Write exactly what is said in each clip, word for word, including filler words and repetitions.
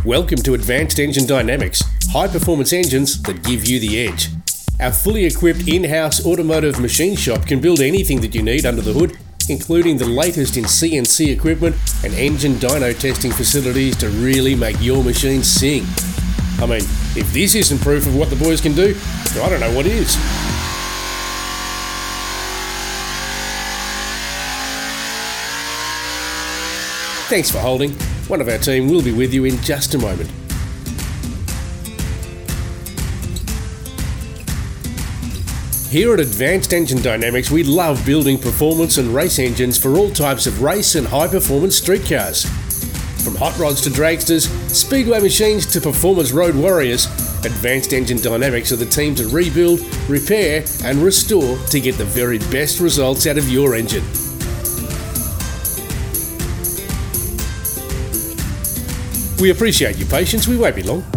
Welcome to Advanced Engine Dynamics, high-performance engines that give you the edge. Our fully equipped in-house automotive machine shop can build anything that you need under the hood, including the latest in C N C equipment and engine dyno testing facilities to really make your machine sing. I mean, if this isn't proof of what the boys can do, I don't know what is. Thanks for holding. One of our team will be with you in just a moment. Here at Advanced Engine Dynamics, we love building performance and race engines for all types of race and high-performance street cars. From hot rods to dragsters, speedway machines to performance road warriors, Advanced Engine Dynamics are the team to rebuild, repair and restore to get the very best results out of your engine. We appreciate your patience, we won't be long.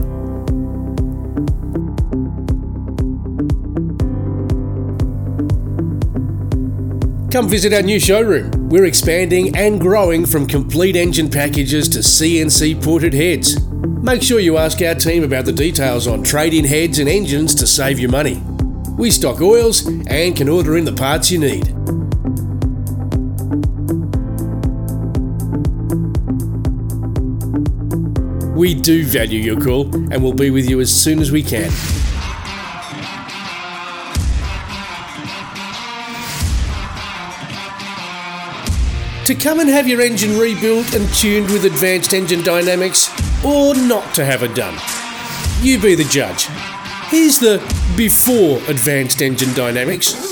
Come visit our new showroom. We're expanding and growing from complete engine packages to C N C ported heads. Make sure you ask our team about the details on trade-in heads and engines to save you money. We stock oils and can order in the parts you need. We do value your call and will be with you as soon as we can. To come and have your engine rebuilt and tuned with Advanced Engine Dynamics, or not to have it done? You be the judge. Here's the before Advanced Engine Dynamics.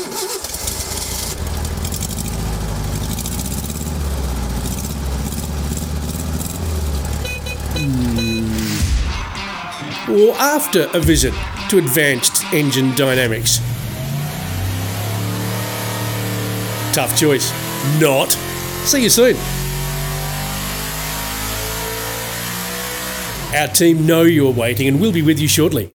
Or after a visit to Advanced Engine Dynamics. Tough choice. Not. See you soon. Our team know you're waiting and we'll be with you shortly.